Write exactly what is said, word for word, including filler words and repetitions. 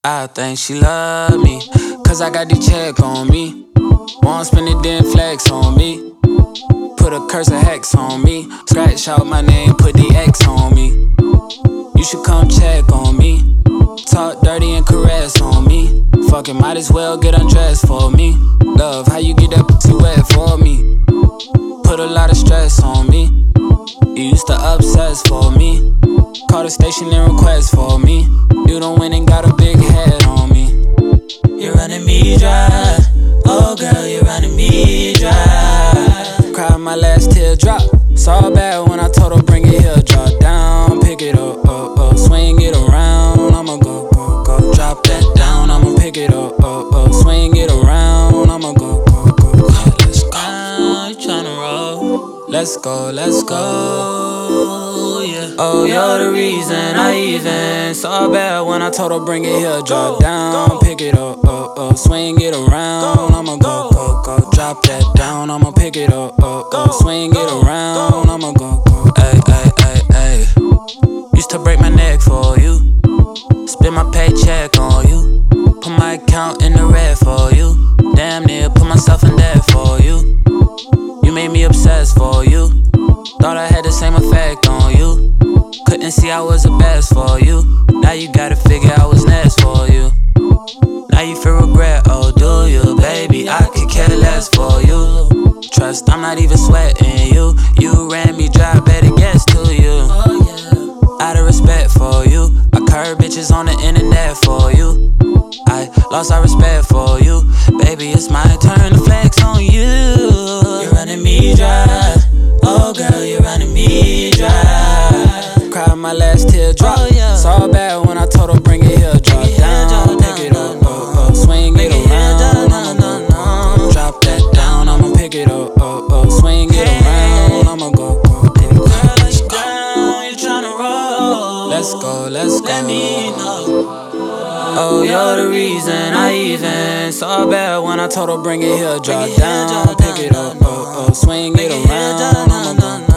I think she love me, cause I got the check on me. Won't spend it, then flex on me. Put a curse of hex on me. Scratch out my name, put the X on me. You should come check on me. Talk dirty and caress on me. Fucking might as well get undressed for me. Love, how you get that pussy wet for me? Put a lot of stress on me. You used to obsess for me. Call the station and request for me. You don't win and got a big head on me. You're running me dry. Oh girl, you're running me dry. Cried my last teardrop. Saw bad when I told her bring it here. Drop down, pick it up, up, up. Swing it around, I'ma go, go, go. Drop that down, I'ma pick it up, up, up. Swing it around, I'ma go, go, go. Yeah, let's go. Uh, you tryna roll? Let's go, let's go, yeah. Oh, you're the reason I even saw bad when I told her bring it here. Drop down, pick it up, up, up. Swing it around, I'ma go, go, go. Drop that down, I'ma pick it up, up, up. Swing it around, I'ma go, go. Ay, ay, ay, ay. Used to break my neck for you. Spend my paycheck on you. Put my account in the red for you. Damn near put myself in debt for you. You made me obsessed for you. Thought I had the same effect on you. Couldn't see I was the best for you. Now you gotta figure I was next for you. Now you feel regret, oh do you? Baby, I could care less for you. Trust, I'm not even sweating you. You ran me dry, better guess to you. Out of respect for you, I curb bitches on the internet for you. I lost all respect for you. Baby, it's my turn to flex on you. You're running me dry. Oh girl, you're running me dry. Cried my last teardrop. Oh, yeah. Saw bad when I told her bring it here. Drop it down, here, pick it up, up, up. Swing it around, I'ma go, go. Drop that down, I'ma pick it up, up, up. Swing it around, I'ma go, go, go. Let's go. You're tryna roll. Let's go, let's go. Let me know. Oh, you're the reason I even saw bad when I told her bring it here. Drop down, pick it up, up, up. Swing it around, I'ma go.